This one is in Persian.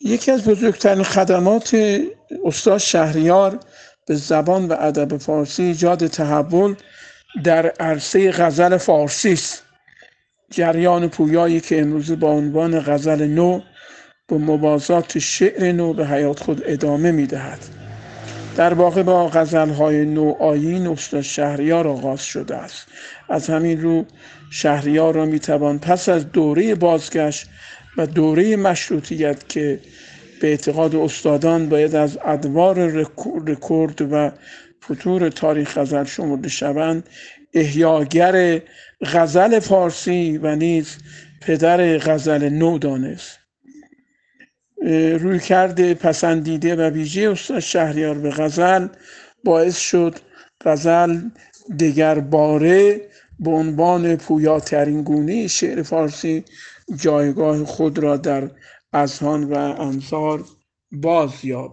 یکی از بزرگترین خدمات استاد شهریار به زبان و ادب فارسی ایجاد تحول در عرصه غزل فارسی است. جریان پویایی که امروزه با عنوان غزل نو با موازات شعر نو به حیات خود ادامه می‌دهد. در واقع با غزل‌های نوآیین استاد شهریار آغاز شده است. از همین رو شهریار را می‌توان پس از دوره بازگشت و دوره مشروطیت که به اعتقاد استادان باید از ادوار رکورد و فتور تاریخ غزل شمرده شوند، احیاگر غزل فارسی و نیز پدر غزل نو دانست. رویکرد پسندیده و ویژه استاد شهریار به غزل باعث شد غزل دگر باره به عنوان پویاترین گونه شعر فارسی جایگاه خود را در اذهان و انظار باز یابد.